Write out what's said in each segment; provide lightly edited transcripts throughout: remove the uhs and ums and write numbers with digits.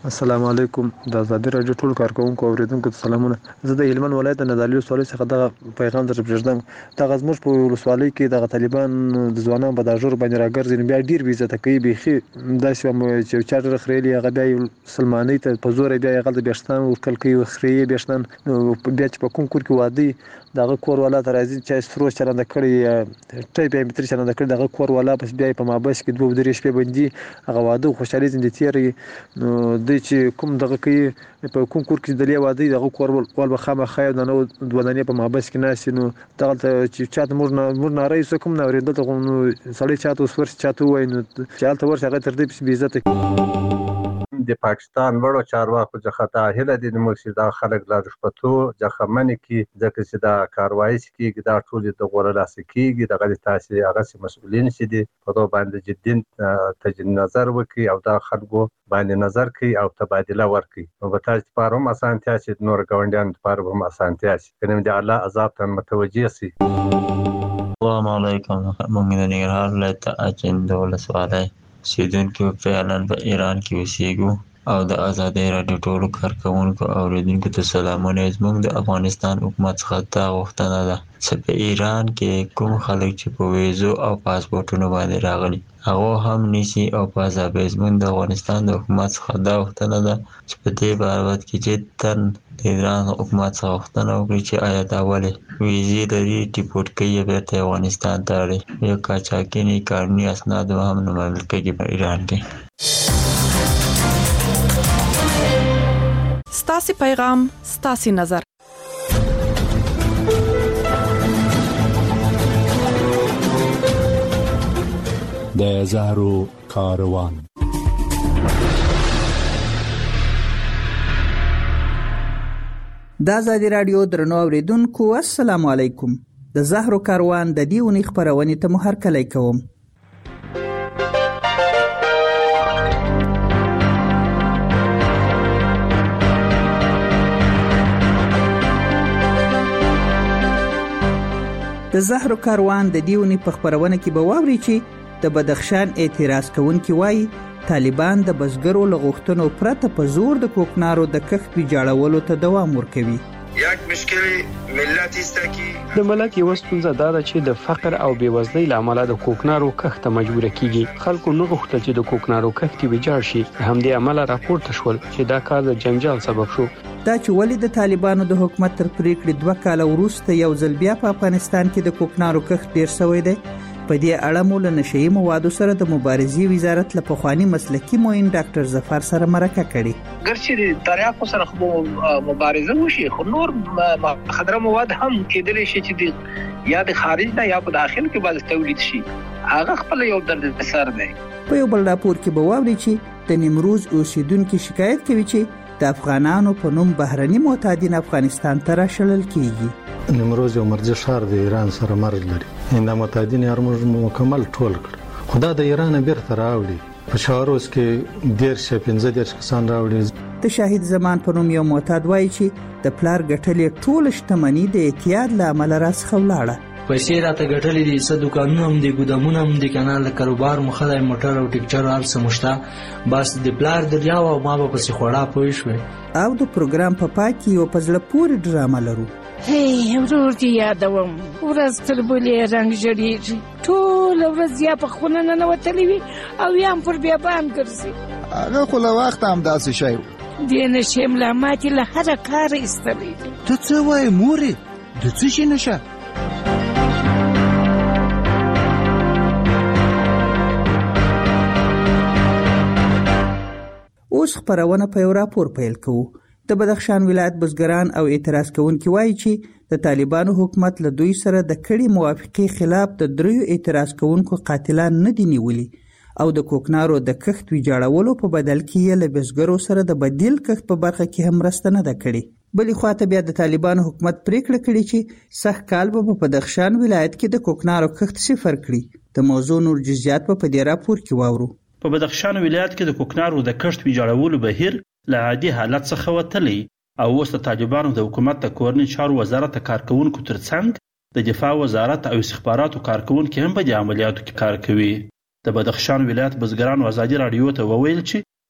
السلام علیکم. د ازادي رادیو ټول کارکونکو اوریدونکو ته سلامونه. زه د هلمند ولایت د نادعلي ولسوالۍ څخه دغه پیغام در پرېږدم. دغه زموږ په ولسوالۍ کې دغه طالبان د ځوانانو په داژور باندې راګرځي، نو بیا ډېر بې عزته کوي. بیخي داسې چې یو چا ډېره خریلي هغه بیا یو سلمانۍ ته په زوره بیا هغلته بېشتان ورکول کوي، خرې یې بېشتان. نو بیا چې په کوم کور کې واده وي دغه کور والا ته راځي، چا سروش چلنده کړی، ټیپ یې متري چلنده کړی، دغه کور والا پس بیا په مابس کې 2-3 شپې بندي، هغه واده خوشحالي زندې تېروي. نو دوی چې کوم دغه کوي په کوم کور کې د لې واده دغه کور ول به خامخا یو دانه 2 دانې په مابس کې ناشې. نو دغلته چې چاته موږ ناره یې کوم نه اورېدل ته نو سړی چاته اوس ورسي چاته ووایي، نو چې هلته ورسي هغه تر دې پسې بې عزته د پاکستان وړو چارواکو څخه دا هیله دي چې دا خلک لا رشوتو ځخمنې کې ځکه چې دا کاروایي کېږي، دا ټول د غوړه لاسه کېږي. دغه تاسې هغه مسؤلین چې دي په دغه باندې جدي تجدید نظر وکړي او دا خلکو باندې نظر کوي او تبادله ورکړي. نو به تاسو لپاره هم اسانتیا چې نور ګاونډیانو لپاره هم اسانتیا شي، کنه د الله عذاب ته متوجه شي. السلام علیکم. موږ د ننګرهار ولایت اچین د ولسوالۍ اوسیدونکي فعلا په ایران کې اوسېږو او د ازادۍ راډیو ټولو کارکوونکو او اوریدونکو ته سلامونه. زموږ د افغانستان حکومت څخه دا غوښتنه ده چې په ایران کې کوم خلک چې په ویزو او پاسپورټونو باندې راغلي هغه هم نیسي او په ازادۍ. زموږ د افغانستان د حکومت څخه دا غوښتنه ده چې په دې بابت کې جداً د ایران حکومت څخه غوښتنه وکړي چې آیا دا ولې ویزې لري، ټیپورټ کوي بیرته افغانستان ته اړي، یا قاچاقي قانوني اسناد هم نه منل کېږي په ایران کې. ستاسي پیغام ستاسي نظر. د زهرو کاروان. د ازادي رادیو درنو اوریدونکو السلام علیکم. د زهرو کاروان د دې ونې خبرونه ته هرکلی کوم. د زهرو کاروان د دیونی په خبرونه کې به واوري چې د بدخشان اعتراض کوونکي وایي طالبان د بزګرو لغښتنو پرته په زور د کوکنارو د کښت ویجاړولو ته دوام ورکوي. یک مشکل ملت است که د ملت یو ستونزه دا ده چې د فقر او بیوزلۍ لامل د کوکنارو کښت ته مجبور کیږي. خلکو نه غوښتل چې د کوکنارو کښت ویجاړ شي، همدې عمل راپورته شول چې دا کار د جنجال سبب شو. دا چې ولې د طالبانو د حکومت تر پریکړې 2 کال وروسته یو ځل بیا په افغانستان کې د کوکنارو کښت ډیر شوی دی. په دې اړه مو له نشئی موادو سره د مبارزې وزارت له پخوانی مسلکي معین ډاکټر ظفر سره مرکه کړې. ګرچې د دریافت سره خو مبارزه وشي، خو نور مخدره مواد هم کېدلی شي چې یا د خارج نه یا په داخل کې باید تولید شي. هغه خپل یو درد سر دی. په یو بل راپور کې به واوري چې د نیمروز اوسیدونکو شکایت کوي چې د افغانانو په نوم بهرني معتادین افغانستان ته راشلل کیږي. نیمروز یو مرزي ښار د ایران سره مرز لري. دا معتادین یې موږ مکمل ټول کړ، خو دا د ایران بیرته راوړي. په شاروز کې 15 کسان راوړي. د شاهد زمان په نوم یو معتاد وایي چې د پلار ګټلې ټول شتمنۍ د اعتیاد له امله راڅخه ولاړه. پیسې راته ګټلې دي، څه دکانونه هم دي، ګودامونه هم دي، کنال د کاروبار مخه د موټر او ټیکچر هر څه مشته، بس د پلار دریاو او ما به پسې خوړا پوي شو. او د پروګرام په پای کې یو پزله پوری ډرامه لرو. هی ورور دی یادوم، ورځ تر بلې رنگ جوړیږي، ټول ورځ یا په خونه نه وتلی وي او یا پر بیابان ګرځي. هغه خو له وخت هم داسې شی دې نشي ملامتي له هر کار ایستلی. ته څه وایې مورې؟ د څه شي نشه؟ اوس خبرونه په یو راپور پیل کوو. د بدخشان ولایت بزګران او اعتراض کوونکي وایي چې د طالبانو حکومت له دوی سره د کړي موافقې خلاف د 3 اعتراض کوونکو قاتلان نه دي نیولي او د کوکنارو د کښت ویجاړولو په بدل کې یې له بزګرو سره د بدیل کښت په برخه کې هم مرسته نه ده کړې. بلې خواته بیا د طالبانو حکومت پریکړه کړې چې سږ کال به په بدخشان ولایت کې د کوکنارو کښت صفر کړي. د موضوع نور جزئیات په دې راپور کې واورو. په بدخشان ولایت کې د کوکنارو د کښت ویجاړولو بهیر له عادي حالت څخه وتلی او اوس د طالبانو د حکومت د کورنۍ چارو وزارت کارکونکو ترڅنګ د دفاع وزارت او استخباراتو کارکونکو هم په دې عملیاتو کې کار کوي. د بدخشان ولایت بزګرانو ازادي رادیو ته وویل چې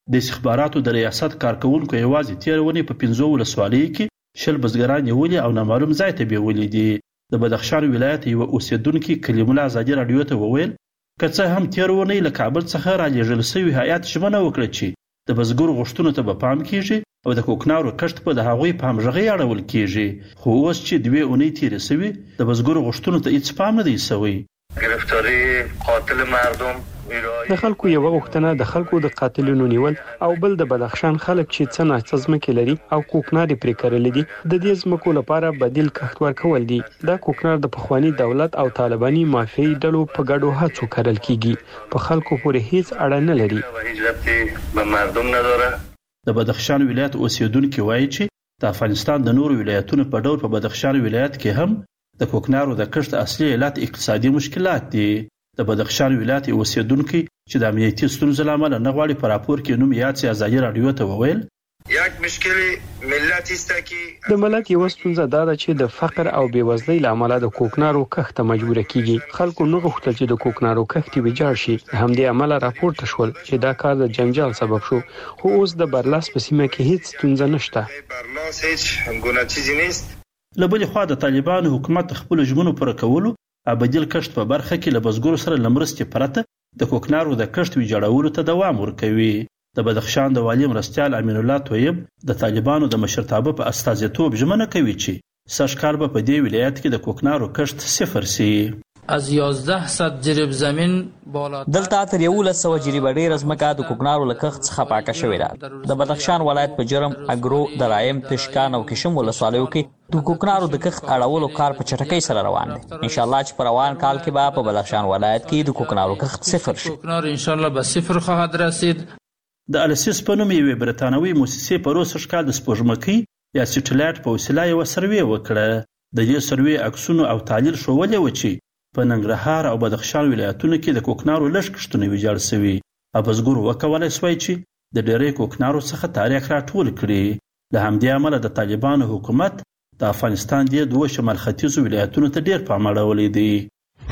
د استخباراتو د ریاست کارکونکو یوازې تیرونې په 15 ولسوالیو کې 10 بزګران نیولي او نامعلوم ځای ته بیولي دي. د بدخشان ولایت یو اوسیدونکي کلیم الله ازادي رادیو ته وویل که څه هم تیرونې له کابل څخه را لېږل شوی هیئات ژمنه وکړه چې د بزګرو غوښتنو ته به پام کیږي او د کوکنارو کښت په د هغوی په همغږۍ اړول کیږي. خو اوس چې 2 اونۍ تیرې شوي د بزګرو غوښتنو ته هیڅ پام نه دی شوی. گرفتاری قاتل مردم د خلکو یو غوښتنه د خلکو د قاتلونو نیول او بل د بدخشان خلک چې څه ناڅه ځمکې لري او کوکناري پرې کرلې دي د دې ځمکو لپاره بدیل کښت ورکول دي. دا کوکنار د پخوانی دولت او طالباني مافیایي ډلو په ګډو هڅو کرل کیږي. په خلکو پورې هیڅ اړه نه لري. هیڅ ربطی به مردم نداره. د بدخشان ولایت اوسیدونکو وایي چې د افغانستان د نورو ولایتونو په ډول په بدخشان ولایت کې هم د کوکنارو د کښت اصلي علت اقتصادي مشکلات دي. د بدخشان ولایت اوسیدونکو چې د امنیتي ستونزو لامل نه غواړي په راپور کې نوم یاد سي ازادي رادیو ته وویل یک مشکل ملت است که د ملت یو ستونزه دا ده چې د فقر او بیوزلۍ لامل د کوکنارو کښت ته مجبور کیږي. خلکو نه غوښتل چې د کوکنارو کښت ویجاړ شي. همدې عمل راپورته شول چې دا کار د جنجال سبب شو. خو اوس د برلاس په سیمه کې هیڅ ستونزه نشته. برلاس هیڅ ګونه چیزی نیست. لبل خو د طالبانو حکومت خپل ژمنو پر کولو ابدیل کښت په برخه کې له بزګرو سره لمرستې پرته د کوکنارو د کښت ویجاړولو ته دوام ورکوي. د بدخشان د والی مرستیال امین الله طیب د طالبانو د مشرتابه په استازیتوب ژمنه کوي چې سږ کال به په دې ولایت کې د کوکنارو کښت صفر شي. از 1100 جریب زمین بالا دلته تر 1100 جریب ډیر ځمکه د کوکنارو له کښت څخه پاکه شوې ده. د بدخشان ولایت په جرم اګرو درایم تشکان او کشم ولسوالیو کې د کوکنارو د کښت اړولو کار په چټکۍ سره روان دی. ان شاء الله چې په روان کال کې به په بدخشان ولایت کې د کوکنارو کښت صفر شي. کوکنار ان شاء الله به صفر خواهد رسید. د السیس په نوم یوې برتانوي موسسې په روسي ښکار د سپوږمکۍ یا سټلایټ په وسیله یو سروې وکړه. د دې سروې عکسونه او تحلیل ښودلي و چې په ننګرهار او بدخشان ولایتونو کې د کوکنارو لږ کښتونه ویجاړ شوي. بزګرو وکولای شوی چې د ډېرې کوکنارو څخه تاریخ راټول کړي. له همدې امله د طالبانو حکومت د افغانستان د دوه شمال ختیځو ولایتونو ته ډېر پام اړولی دی.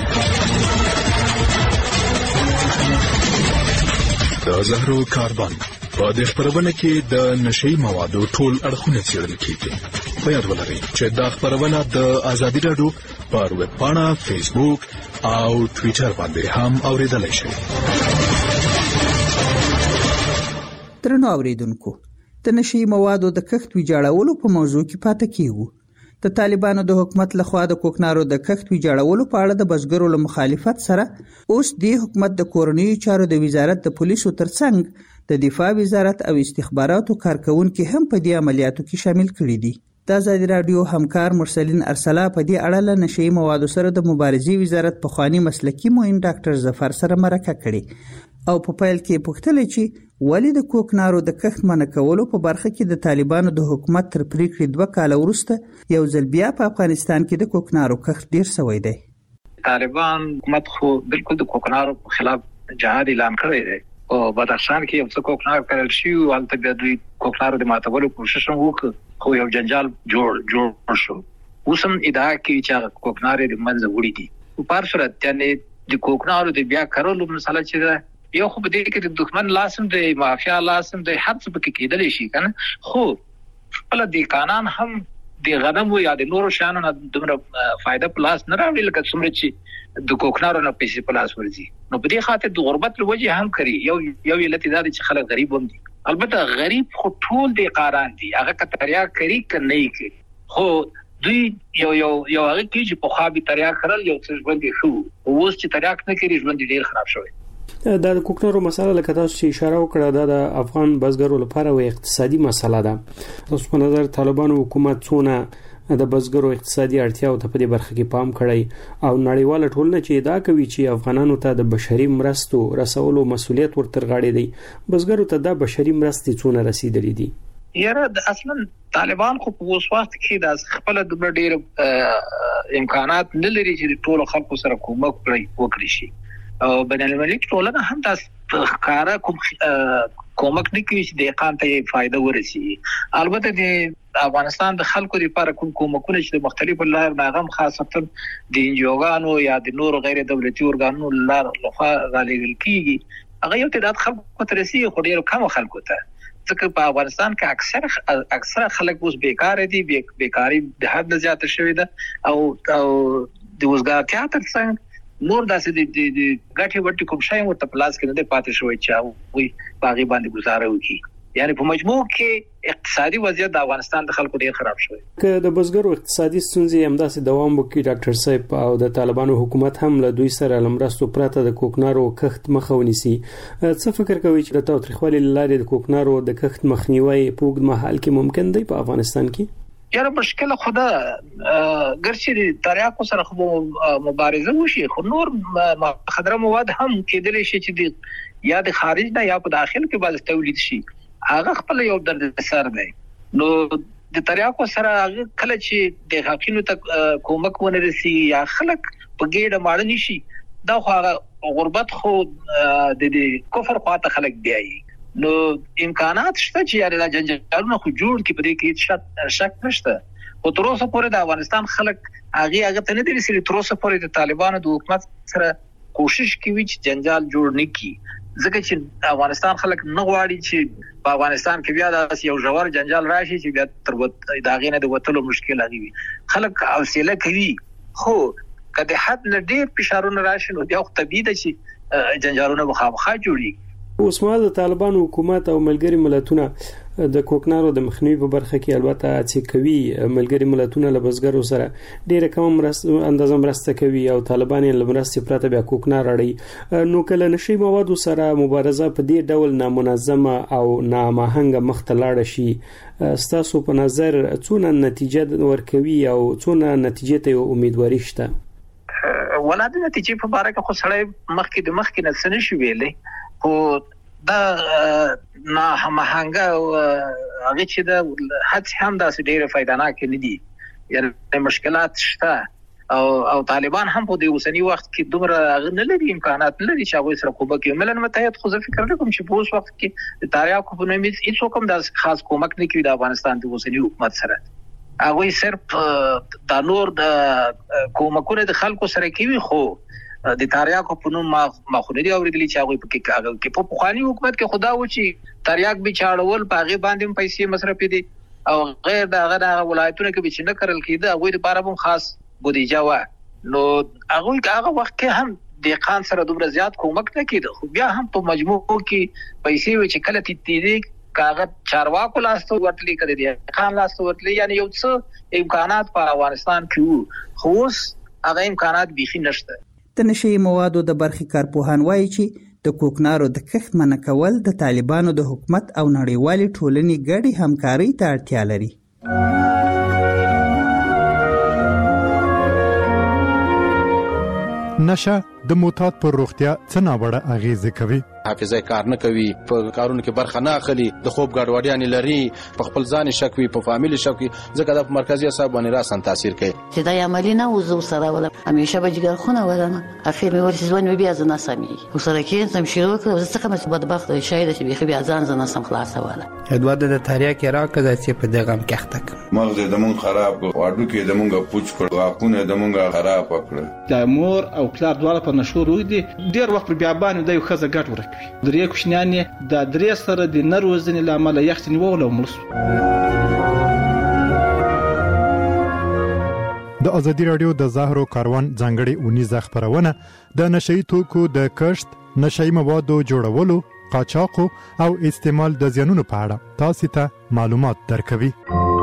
د زهرو کاربن په دې خبرونه کې د نشئی موادو ټول اړخونه څېړل کیږي. په یاد ولرئ چې دا خبرونه د ازادي رادیو پر ویب پاڼه، فیسبوک او ټویټر باندې هم اوریدلای شئ. درنو اوریدونکو، د نشئی موادو د کښت ویجاړولو په موضوع کې پاتې کیږو. د طالبانو د حکومت لخوا د کوکنارو د کښت ویجاړولو په اړه د بزګرو له مخالفت سره اوس د حکومت د کورنیو چارو د وزارت د پولیسو ترڅنګ د دفاع وزارت او استخباراتو کارکونکو هم په دې عملیاتو کې شامل کړي دي. د ازادي رادیو همکار مرسلین ارسلا په دې اړه له نشئی موادو سره د مبارزې وزارت پخوانی مسلکی معین ډاکټر ظفر سره مرکه کړې او په پیل کې پوښتنه چې ولې د کوکنارو د کښت منع کولو په برخه کې د طالبانو د حکومت تر پریکړې 2 کال وروسته یو ځل بیا په افغانستان کې د کوکنارو کښت ډیر شوی دی. طالبان حکومت خو بالکل د کوکنارو په خلاف جهاد اعلان کړی دی او بدخشان کې یو څه کوکنار کړل شي او هلته بیا دوی کوکنارو د ماتولو کوشش هم وکړ خو یو جنجال جوړ شو. اوس هم ادعا کوي چې کوکنار د منځه وړي دي. په پار صورت یعنی د کوکنارو د بیا کارولو مسله چې یو خو به دې کې د دښمن لاسم د مافیا لاسم د هر څه پکې کېدلی شي کنه. خو خپل د قانون هم د غنم یا د نورو شانو نه دومره فائدہ پلاس نه راوړي لکه څومره چې د کوکنارو نه پیسې پلاس ورځي. نو په دې خاطر د غربت لوجه هم کوي. یو علت دا چې خلک غریب هم دي. البته غریب خو ټول دی قاران دي، هغه کتریا کوي کنه کوي. خو دوی یو هغه کې چې په خابي تریا کړل یو څه ژوند شو. اوس چې تریا نه کوي ژوند ډیر خراب شوی. دا د کوکنارو مسله لکه تاسو چې اشاره وکړه دا د افغان بزګرو لپاره یو اقتصادي مسله ده. تاسو په نظر طالبانو حکومت څونه د بزګرو اقتصادي اړتیاو ته په دې برخه کې پام کړی او نړیواله ټولنه چې ادعا کوي چې افغانانو ته د بشري مرستو رسولو مسؤلیت ورتر غاړي دی، بزګرو ته د بشري مرستې څونه رسیدلې دي؟ یاره اصلا طالبان خو په اوس وخت کې د خپل د ډېر امکانات نه لري چې ټول خلکو سره کومک شي او بین المللي ټولنه هم تاسو ښکارا کومک نه کوي چې د اقامت ته فائدہ ورسي. البته د افغانستان د خلکو لپاره کومکونه چې مختلفو لارو ناغم خاصه د انجوګانو یا د نور غیر دولتي ارګانونو لخوا غالي کیږي هغه یو تعداد خلکو ته رسیږي خو ډېر کم خلکو ته، ځکه په افغانستان کې اکثره خلک اوس بیکار دي، بیکاری د حد نه زیاته شوې ده او د وزګارتیا ترڅنګ نور داسې د ګټې وټې کوم شی ورته پلاس کې نه دی پاتې شوی چې هغوی په هغې باندې ګزاره وکړي. یعنې په مجموع کې اقتصادي وضعیت د افغانستان د خلکو ډېر خراب شوی. که د بزګرو اقتصادي ستونزې همداسې دوام وکړي ډاکټر صاحب او د طالبانو حکومت هم له دوی سره له مرستو پرته د کوکنارو کښت مخه ونیسي، څه فکر کوي چې د تاوتریخوالي له لارې د کوکنارو د کښت مخنیوی په اوږد مهال کې ممکن دی په افغانستان کې؟ یاره مشکل خدا ګرچې د تریاکو سره خو مبارزه وشي خو نور مخدره مواد هم کېدلی شي چې یا د خارج نه یا په داخل کې باز تولید شي، هغه خپل یو درد سر دی. نو د تریاکو سره هغه کله چې د حقینو ته کومک ونه رسي یا خلک په ګډه ماړه نشي، دا خو غربت خو د کفر خواته خلک بیایي. نو امکانات شته چې یاره دا جنجالونه خو جوړ کی په دې کې شک نشته، خو تر اوسه پورې د افغانستان خلک هغه ته نه دي رسېدلي. تر اوسه پورې د طالبانو د حکومت سره کوشش کوي چې جنجال جوړ نه کړي، ځکه چې افغانستان خلک نه غواړي چې په افغانستان کې بیا داسې یو ژور جنجال راشي چې بیا تر د هغې نه د وتلو مشکل وي. خلک حوصله کوي، خو که د حد نه ډېر فشارونه راشي نو بیا خو طبیعي ده چې جنجالونه مخامخ جوړېږي. اوس مهال د طالبانو حکومت او ملګري ملتونه د کوکنارو د مخنیوي په برخه کې البته هڅې کوي. ملګري ملتونه له بزګرو سره ډېره کم اندازه مرسته کوي او طالبان یې له مرستې پرته بیا کوکنار اړوي. نو کله نشي موادو سره مبارزه په دې ډول نامنظمه او ناماهنګه مخته لاړه شي، ستاسو په نظر څونه نتیجه ورکوي او څونه نتیجې ته امیدواري شته؟ ولا د نتیجې په اړه خو سړی مخکې نه څه نشي ویلی، خو دا نه هماهنګه هغه چې د هڅې هم داسې ډېره فایدهناکې نه دي. یعنې مشکلات شته او طالبان هم په دې اوسني وخت کې دومره هغه نه لري، امکانات نه لري چې هغوی سره کومک وکړي. ملل متحد خو زه فکر نه کوم چې په اوس وخت کې د تریاکو په نوم هېڅوک هم داسې خاص کومک نه کوي د افغانستان د اوسني حکومت سره. هغوی صرف دا نور د کومکونه د خلکو سره کوي، خو د تریاکو په نوم ما خو نه دي اورېدلي چې هغوی پکې په پخواني حکومت کې خدا و چې تریاک به چاړول په هغې باندې هم پیسې مصرفې دي او غیر د هغه ولایتونو کې به چې نه کرل کېده هغوی دپاره به هم خاص بودیجه وه. نو هغوی هغه وخت کې هم دهقان سره دومره زیات کومک نه کېده، خو بیا هم په مجموع کې پیسې وې چې کله تېرېږي که هغه چارواکو لاسته ورتلي که د دهقان لاسته ورتلي، یعنې یو څه امکانات په افغانستان کې وو، خو اوس هغه امکانات بیخي نشته. د نشي موادو د برخې کارپوهان وایي چې د کوکنارو د کښت منع کول د طالبانو د حکومت او نړیوالې ټولنې ګډې همکارۍ ته اړتیا لري. نشه د معتاد پر روغتیا څه ناوړه اغیزه کوي؟ حافظه کار نه کوي، په کارونو کې برخه نه اخلي، د خوب ګډوډیانې لري، په خپل ځان شک وي، په فامیل شک وي، ځکه دا په مرکزي اعصاب باندې راسن تاثیر کوي. چې دا عملی نه وزو سره ولا همیشه به جګر خونه ولنه اخر مې ورسې ځوان بیا ځنه سمي وسره کې سم شروع کړ زه څه کوم بدبخت شاید چې بیا ځان ځنه سم خلاص ولا ادواد د تاریخ کې راکړه چې په دغه مخته مغز د مون خراب کړ، واډو کې د مونږه پوچ کړ، واکونه د مونږه خراب کړ. د مور او پلار دواړه په نشو روي دي، ډیر وخت بیا باندې د یو خزه ګټ ورکوي. درې کوشنیانې د درې سره د نروزنې لامل یخت نیول او ملس. د ازادي رادیو د زهرو کاروان ځانګړي اونیزه خبرونه د نشئی توکو د کښت، نشئی موادو جوړولو، قاچاق او استعمال د زیانونو په اړه تاسو ته معلومات درکوي.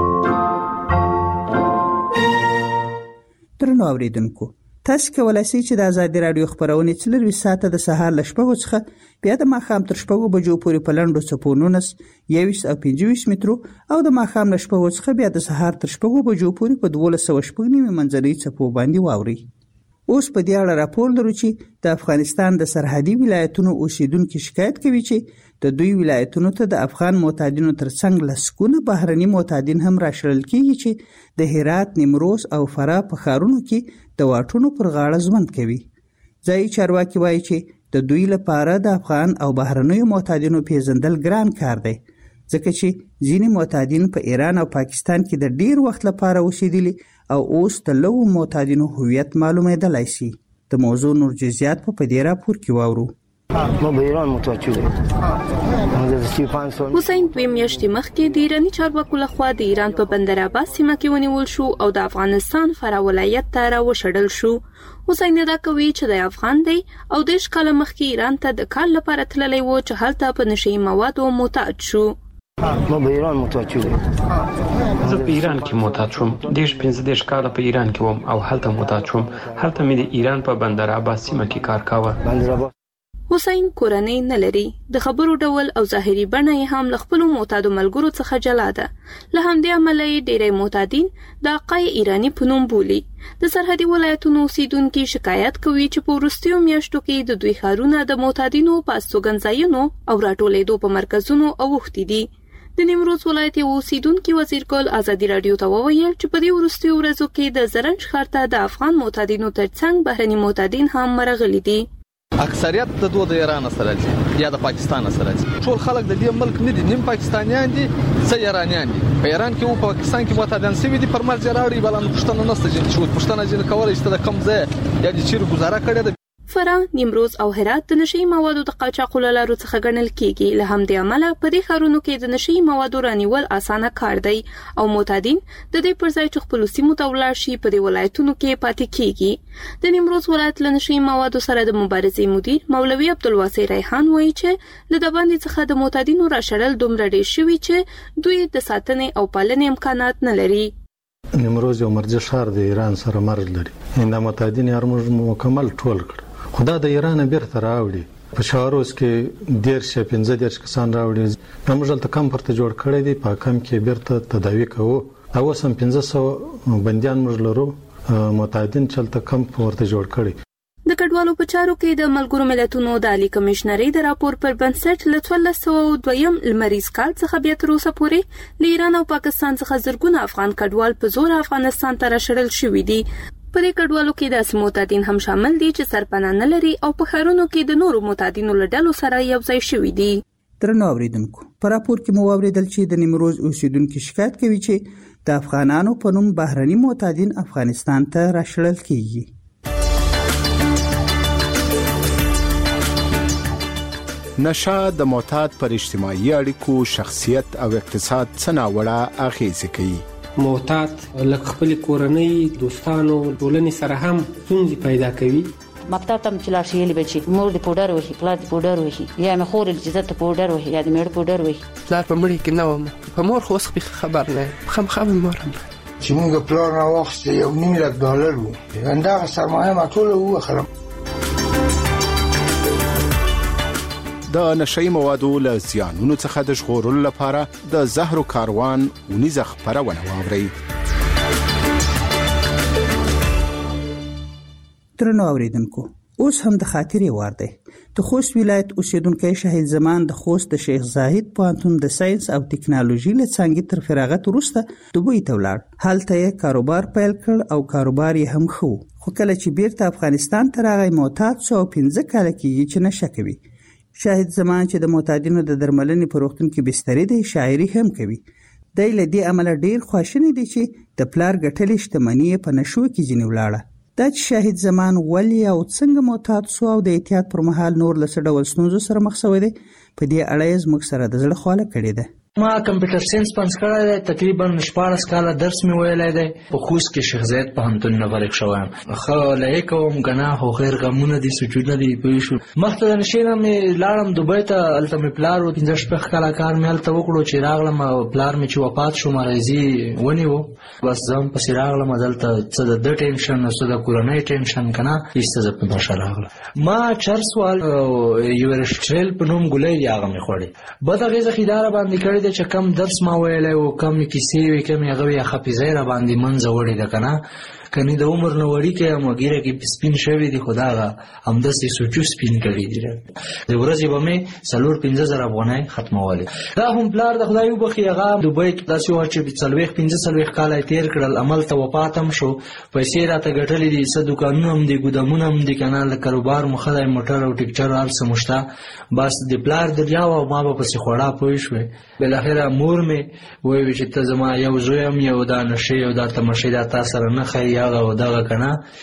درنو اوریدونکو، تاسو کولای شئ چې د ازادي رادیو خبرونه 24 ساعته د سهار ل 8 څخه بیا د ماښام تر 8 بجو پورې په لنډو څپو 19 21 او 25 مترو او د ماښام ل 8 څخه بیا د سهار تر 8 بجو پورې په 1290 منځري څپو باندې واوري. اوس په دې اړه راپور لرو چې د افغانستان د سرحدي ولایتونو اوسیدونکو شکایت کوي چې د دوی ولایتونو ته د افغان معتادینو ترڅنګ لسکونه بهرني معتادین هم راشړل کیږي چې د هرات، نیمروز او فراه په ښارونو کې د واټونو پر غاړه ژوند کوي. ځایي چارواکي وایي چې د دوی لپاره د افغان او بهرنیو معتادینو پیژندل ګران کار دی، ځکه چې ځینې معتادین په ایران او پاکستان کې د ډیر وخت لپاره اوسېدلي او اوس د لو معتادینو هویت معلومېدلای شي. د موضوع نور جزئیات په دې راپور کې واورو. ما به ایران متوجه شدم. حسین دوی میاشتې مخکې د ایرانی چارواکو لخوا د ایران په بندر عباس سیمه کې ونیول شو او د افغانستان فرا ولایت ته راوشړل شو. حسین دا کوي چې د افغان دی او د کال مخکې ایران ته د کار لپاره تللی و چې هلته په نشئی موادو معتاد شو. ما به ایران متوجه شدم. زه په ایران کې معتاد شوم. 15 کال په ایران کې وم او هلته معتاد شوم. هلته مې د ایران په بندر عباس سیمه کې کار کاوه. حسین کورنۍ نه لري. د خبرو ډول او ظاهري بڼه یې هم له خپلو معتادو ملګرو څخه جلا ده. له همدې امله یې ډېری معتادین د آقای ایراني په نوم بولي. د سرحدي ولایتونو اوسیدونکي شکایت کوي چې په وروستیو میاشتو کې د دوی ښارونه د معتادینو په استوګنځایونو او راټولېدو په مرکزونو اوښتي دي. د نیمروز ولایت یو اوسیدونکي وزیرګل ازادي راډیو ته وویل چې په دې وروستیو ورځو کې د زرنج ښار ته د افغان معتادینو ترڅنګ بهرني معتادین هم مرغلي دي. اکثریت د دوه د ایران سره دي یا د پاکستان سره دي. ټول خلک د دې ملک نه دي، نیم پاکستانیان دي څه ایرانیان دي. په ایران کې او پاکستان کې معتادان سوي دي، پر مرز راوړي بلان پښتنه نسته چې پښتنه جن کولای شي د کم ځای یا د چیر گزاره کړي ده. فراه، نیمروز او هرات د نشئی موادو د قاچاقو له لارو څخه ګڼل کیږي. له همدې امله په دې ښارونو کې د نشئی موادو رانیول اسانه کار دی او معتادین د دې پر ځای چې خپلو سیمو ته ولاړ شي په دې ولایتونو کې پاتې کیږي. د نیمروز ولایت له نشئی موادو سره د مبارزې مدیر مولوي عبدالواسع ریحان وایي چې له د باندې څخه د معتادینو راشړل دومره ډېر شوي چې دوی د ساتنې او پالنې امکانات نه لري. نیمروز یو مرکزي ښار د ایران سره مرز لري. دا معتادین یې موږ مکمل ټول کړ. خدا د ایران بیرته راوړي. په شاروس کې 15 کسان راوړي. موږ دلته کم پرته جوړ کړی دی، په کم کې بیرته تداوی کوو. او سم 1500 بنديان موږ لرو، معتادین چلته کم ورته جوړ کړی. د کډوالو په چارو کې د ملګرو ملتونو د عالی کمشنرۍ د راپور پر بنسټ له 1302 لمریز کال څخه بیا تر اوسه پورې له ایران او پاکستان څخه زرګونه افغان کډوال په زور افغانستان ته راشړل شوي دي. په دې کډوالو کې داسې معتادین هم شامل دي چې سرپناه نه لري او په ښارونو کې د نورو معتادینو له ډلو سره یو ځای شوي دي. درنو اوریدونکو، په راپور کې مو واوریدل چې د نیمروز اوسیدونکو شکایت کوي چې د افغانانو په نوم بهرني معتادین افغانستان ته راشړل کیږي. نشه د معتاد پر اجتماعي اړیکو، شخصیت او اقتصاد څه ناوړه اغیزې کوي. معتاد لکه خپل کورنۍ، دوستانو، ټولنې سره هم ستونزې پیدا کوي. مکتب ته چې لاړ شي بچي مور د پودر وهي، پلار د پودر وهي، یا مې خور د جزت پودر وهي، یا د مېړه پودر وهي. پلار په مړي کې نه وم، په مور خو اوس خبر نه خام مور هم چې موږ پلار نه وخت یو $1,000,000 وو. دا سرمایه ما ټول وخلم. د نشئی موادو له زیانونو څخه د ژغورلو لپاره د زهرو کاروان ونیزه خپرونه واورئ. درنو اوریدونکو، اوس هم د خاطرې وار دی. د خوست ولایت اوسیدونکی شهید زمان د خوست د شیخ زاهد پوهنتون د ساينس او ټکنالوژي له څانګې تر فراغت وروسته دوبۍ ته ولاړ. هلته یې کاروبار پیل کړ او کاروبار یې هم ښه. خو کله چې بیرته افغانستان ته راغی معتاد شو او 15 کاله کېږي چې نشه کوي. شاهد زمان چې د معتادینو د درملنې په روغتون کې بسترې دی، شاعري هم کوي. دی له دې امله ډیر خواشینی دی چې د پلار ګټلې شتمنۍ په نشو کې ځینې ولاړه. دا چې شاهد زمان ولې او څنګه معتاد شو او د احتیاط پر مهال نور له څه ډول ستونزو سره مخ شوی دی، په دې اړه یې زموږ سره د زړه خواله کړې ده. ما کمپیوټر ساينس پنځ کړی دی، تقریبا 14 کاله درس مې ویلی دی. په خوست کې شیخ زاید پوهنتون نه فارغ شویم. ښه لایق وم که نه، خو خیر غمونه دي، سوچونه دي، پوه شو. مخته د نشې نه مې لاړم دوبۍ ته. هلته مې پلار و 15 کاله کار مې هلته وکړو. چې راغلم پلار مې چې وفات شو، مرضي ونیو، بس زه هم پسې راغلم. دلته څه د ټینشن او څه د کورنۍ ټینشن که نه، ایسته زه په نشه راغلم. ما چرس وال یورشټریل په نوم ګولۍ دي، هغه مې خوړې. بد اغېزه خیداره باندې کړې چې کم درس ما ویلی و، کم کیسې وې، کم هغه وې، حافظه را باندې منځه وړې ده که نه. کني د عمر نه وړي کې هم ګیره کې سپین شوي دي، خو دا هغه همداسې سوچو سپین کړي دي. د ورځې به مې 4-15,000 افغانۍ ختمولې. دا هم پلار د خدای وبخښي، هغه دوبۍ کې داسې وه چې 45 کاله یې تېر کړل، عمل ته وفات هم شو. پیسې راته ګټلې دي، څه دوکانونه هم دي، ګودامونه هم دي که نه، له کاروبار مو ښه دی، موټر او ټکچر هر څه مو شته. بس د پلار دریاو او ما به پسې خوړه، پوه شوې. بالاخره مور مې وویل چې ته زما یو زوی یم، یو دا نشې او دا تماشې دا تا سره نه ښایي هغه او دغه که نه.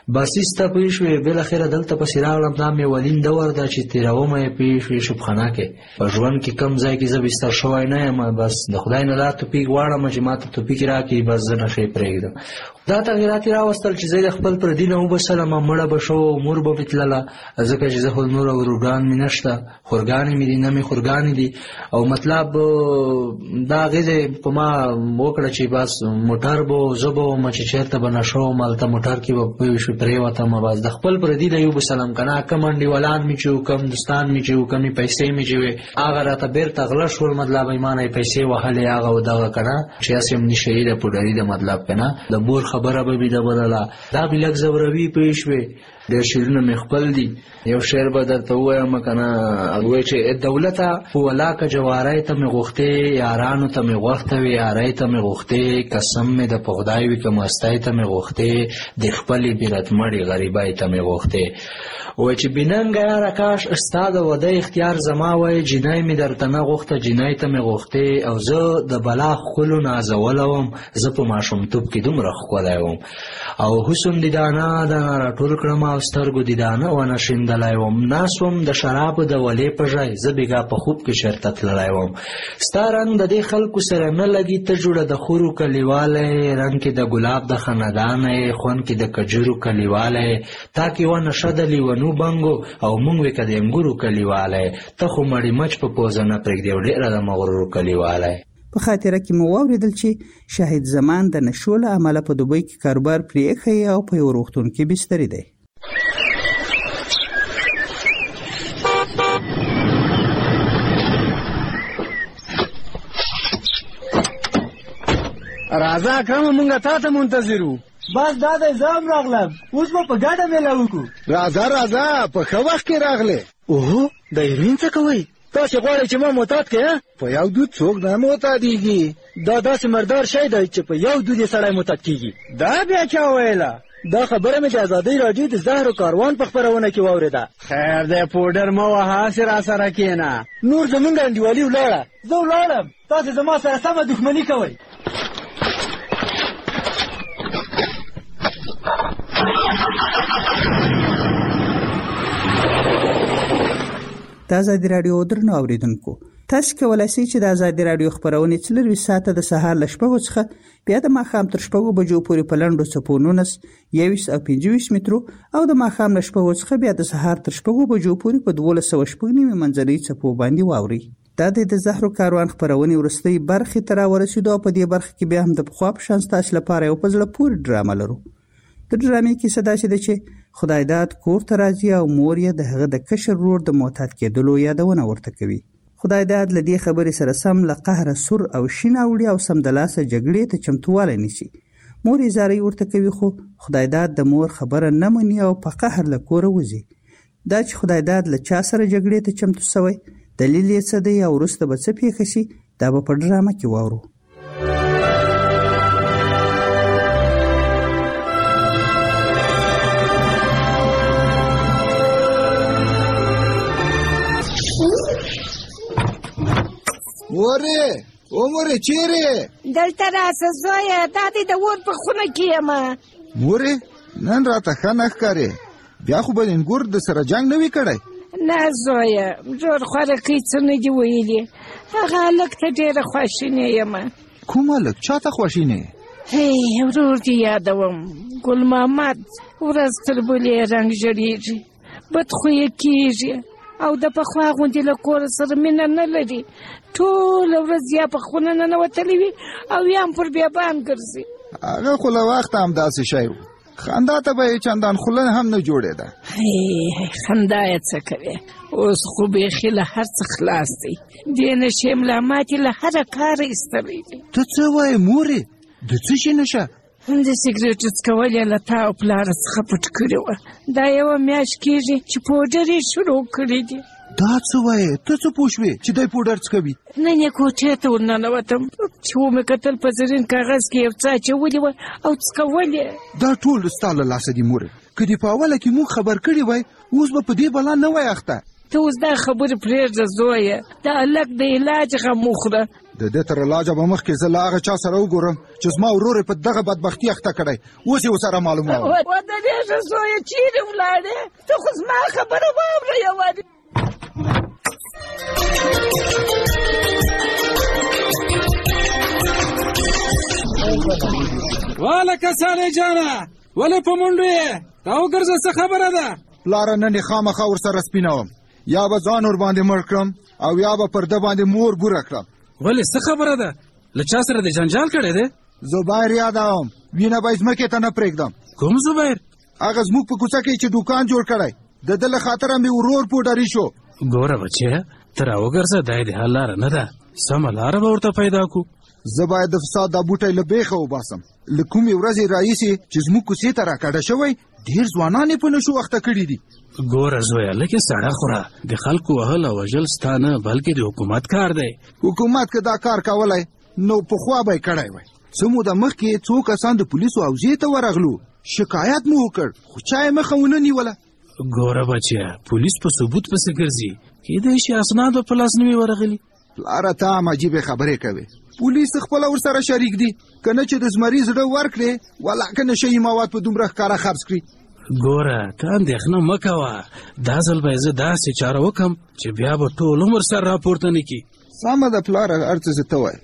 بس ایسته پوه شوې بالاخره دلته پسې راغلم دا مې ولین دور ده چې تېرومه یې پوه شوې شبخانه کې په ژوند کې کم ځای کې زه بستر شوی نه یم بس د خدای نه دا توپیک غواړم چې ما ته توپیک راکړي بس زه نشې پرېږدم دا تغیرات یې راوستل چې زه د خپل پردي نه وبسلم مړه به شو مور به مې تلله ځکه چې زه خو نور ورورګان مې نشته خورګانې مې دي نه مې خورګانې دي او مطلب دا اغېزې په ما وکړه چې بس موټر به زه به وم چې چېرته به نه شوم هلته موټر کې به پوه شوې پرېوتم بس د خپل پردي نه یې وبسلم که نه کم انډیوالان مې چې وو کم دوستان مې چې وو کمې پیسې مې چې وې هغه راته بېرته غله شول مطلب ما نه یې پیسې وهلې هغه و دغه که نه چې هسې هم نشه ده پوډري ده مطلب که نه د مور خبره به وي د بدله دا مې لږ زوروي پوه شوې ډېر شعرونه مې خپل دي یو شعر به درته ووایم که نه وایي چې دولته ولاکه جواری ته مې غوښتې یارانو ته مې غوښته وي یاری ته مې غوښتې قسم مې د په خدای وي که مستۍ ته مې غوښتې د خپلې بیرتمړې غریبۍ ته مې غوښتې وایي چې بېننګه یاره کاش ستا د واده اختیار زما وایي جینۍ مې درته نه غوښته جینۍ ته مې غوښتې او زه د بلا ښکلو نازولی وم زه په ماشومتوب کې دومره ښکلی وم او حسن دې دانه دانه راټول کړم او سترګو دې دانه ونه شیندلی وم ناست وم د شرابو د ولې په ژای زه بېګا په خوب کې چېرته تللی وم ستا رنګ د دې خلکو سره نه لګي ته جوړه د خورو کلیوالی رنګ کې د ګلاب د خندانه خوند کې د کجورو کلیوالی تا کې ونه نشه د لیونو بنګو او مونږ وې که د انګورو کلیوالی ته خو مړی مچ په پوزه نه پرېږدې او ډېره د مغرورو کلیوالی په خاطره کې مو واورېدل چې شاهد زمان د نشو له امله په دوبۍ کې کاروبار پرې ایښی او په یو روغتون کې بستري دی راځه اکرمه مونږ تا ته منتظر وو بس دا دی زه هم راغلم اوس به په ګډه میله وکړو راځه په ښه وخت کې راغلې اوهو د هیروین څه کوئ تاسې غواړئ چې ما معتاد کړې په یو دود څوک نه معتادېږي دا داسې مردار شی دی چې په یو دود یې سړی معتاد کېږي دا بیا چا ویله دا خبره مې د ازادۍ راډیو د زهرو کاروان په خپرونه کې واورېده خیر دی پوډر مه وهه هسې راسره کښېنه نور زمونږ انډیوالي ولاړه زه ولاړم تاسې زما سره سمه دښمني کوئ د ازادي راډیو درنو اوریدونکو تاسو کولی شئ چې د ازادي راډیو خپرونې 24 ساعته د سهار له 6 څخه بیا د ماښام تر 6 بجو پورې په لنډو څپو 19 21 او 25 مترو او د ماښام له 6 څخه بیا د سهار تر 6 بجو پورې په 1290 منځري څپو باندې واوري دا د زهرو کاروان خپرونې ورستۍ برخې ته راورسېدو او په دې برخه کې بیا هم د پخوا په شان ستاسو لپاره یو په زړه پورې ډرامه لرو د ډرامې کیسه داسې ده چې خدای داد کور ته راځي او مور یې د هغه د کشر ورور د معتاد کېدلو یادونه ورته کوي خدای داد له دې خبرې سره سم له قهره سور او شین اوړي او سمدلاسه جګړې ته چمتوالی نیسي مور یې زارۍ ورته کوي خو خدای داد د مور خبره نه مني او په قهر له کوره وځي دا چې خدای داد له چا سره جګړې ته چمتو سوی دلیل یې څه دی او وروسته به څه پېښه شي دا به په ډرامه کې واورو مورې چیرې دلته راسه زویه دا دې د اور په خونه کې یم مورې نن راته ښه نه ښکارې بیا خو به انګور د سره جنګ نه وي کړی نه زویه ډېر خوارکۍ څه نه دي ویلي هغه هلک ته ډېره خواشینې یم کوم هلک چا ته خواشینې ورور دې یادوم ګل محمد ورځ تر بلې رنګ ژړېږي بدخویه کېږي او د پخوا غوندې له کور سره مینه نه لري ټوله ورځ یا په خونه ننوتلی وي او یا هم پر بیابان ګرځي هغه خو له وخته همداسې شی و خندا ته به یې چندان خوله هم نه جوړېده خندا یې څه کوې اوس خو بیخي له هر څه خلاص دی دې نشې ملامات یې له هره کاره ایستلی دی ته څه وایې مورې د څه شي نشه د سګرېټو څکول یې له تا او پلاره څخه پټ کړې وه دا یوه میاشت کېږي چې پوډر یې شروع کړي دي دا څه وایې ته څه پوه شوې چې دی پوډر څکوي نن یې کوټې ته ورننوتم چې ومې کتل په زرین کاغذ کې یو څه اچولي وه او څکول یې دا ټول ستا له لاسه دي مورې که دې په اوله کې موږ خبر کړي وای اوس به په دې بلا نه وای اخته ته اوس دا خبرې پرېږده زویه د هلک د علاج غم وخوره د دې تر علاجه به مخکې زه له هغه چا سره وګورم چې زما ورور یې په دغه بدبختي اخته کړی اوس یې ورسره معلوموم ودرېږه زویه چیرې ولاړې ته خو زما خبره واوره یوارې والکه سالې جانه ولې په منډو یې راوګرځه څه خبره ده پلاره نن یې خامخا ورسره سپینوم یا به ځان ورباندې مړ کړم او یا به پر ده باندې مور ګوره کړم ولې څه خبره ده له چا سره دې جنجال کړی دی زبیر یادوم وینه به یې ځمکې ته نه پرېږدم کوم زبیر هغه زموږ په کوڅه کې چې دوکان جوړ کړی د ده له خاطره مې ورور پوډري شو ګوره بچیه ته راوګرځه دا یې د حل لاره نه ده سمه لاره به ورته پیدا کړو زه باید د فساد دا بوټی له بیخه وباسم له کومې ورځې راهیسې چې زموږ کوڅې ته راکډه شوی ډېر ځوانان یې په نشو اخته کړي دي ګوره زویه لږې سړه خوره د خلکو وهل او وژل ستا نه بلکې د حکومت کار دی حکومت که دا کار کولی نو پخوا به یې کړی وی څه موده مخکې څو کسان د پولیسو حوزې ته ورغلو شکایت مو وکړ خو چا یې مخه ونه نیوله ګوره بچیه پولیس په ثبوت پسې ګرځي کیدای شي اسناد به په لاس نه وي ورغلي پلاره ته هم عجیبې خبرې کوې پولیس خپله ورسره شریک دي که نه چې د زمري زړه ورکړې ولاکه نشهیي مواد په دومره ښکاره خرڅ کړي ګوره ته اندېښنه مه کوه دا ځل به یې زه داسې چاره وکړم چې بیا به ټول عمر سر راپورته نه کړي سمه ده پلاره هر څه زه ته وایې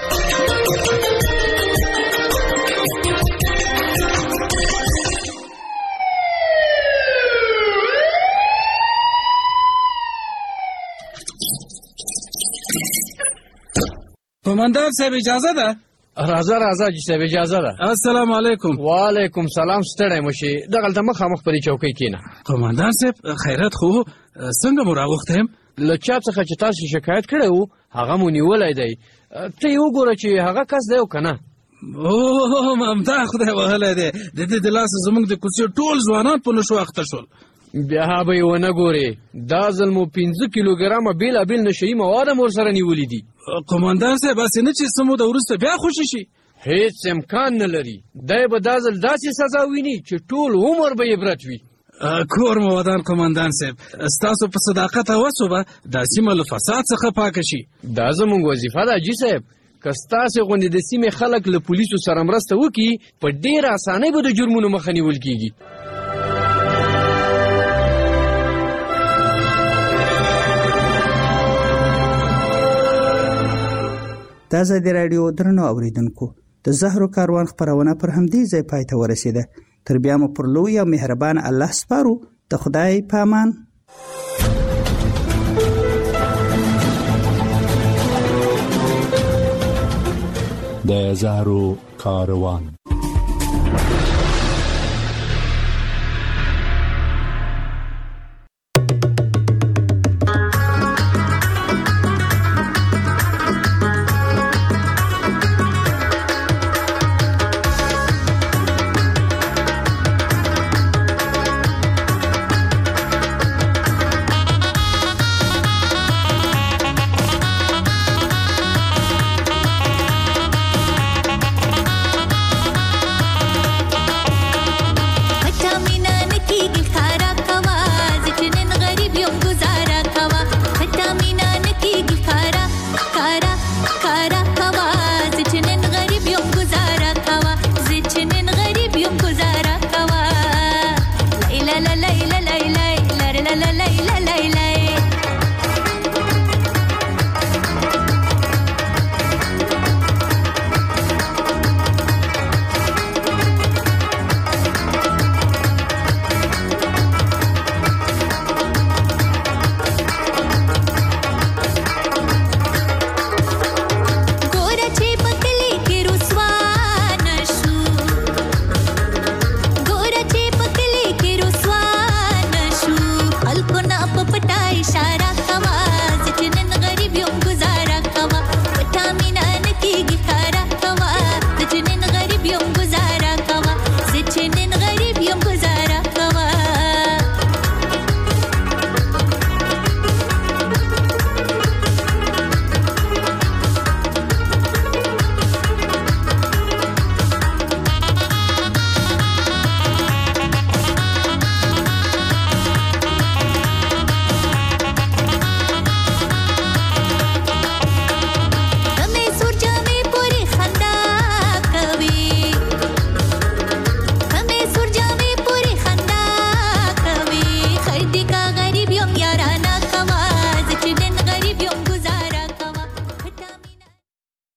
قمندان صاحب اجازه ده راځه جی صاحب اجازه ده السلام علیکم وعلیکم سلام ستړی مشي دغلته مخامخ پرې چوکۍ کېنه قمندان صاحب خیرات خو څنګه مو راوخته یم له چا څخه چې تاسو شکایت کړی وو هغه مو نیولی دی ته یې وګوره چې هغه کس دی او که نه اوه ممتا خدای وهلی دی د دې د لاسه زموږ د کوڅې ټول ځوانان په نشو اخته شول بیا به یې ونه ګورې دا ځل مو 15 کیلوګرامه بېلابېل نشهیي مواد هم ورسره نیولي دي قمندان صاحب هسې نه چې څه موده وروسته بیا خوشي شي هیڅ امکان نه لري دی به دا ځل داسې سزا ویني چې ټول عمر به یې عبرت وي کور مو ودان قمندان صاحب ستاسو په صداقت هوسو به دا سیمه له فساد څخه پاکه شي دا زموږ وظیفه ده حاجي صاحب که ستاسې غوندې د سیمې خلک له پولیسو سره مرسته وکړي په ډېره اسانۍ به د جرمونو مخه نیول کېږي د ازادي راډیو درنو اوریدونکو د زهرو کاروان خپرونه پر همدې ځای پای ته ورسېده تر بیا مو پر لوی او مهربان الله سپارو د خدای په امان د زهرو کاروان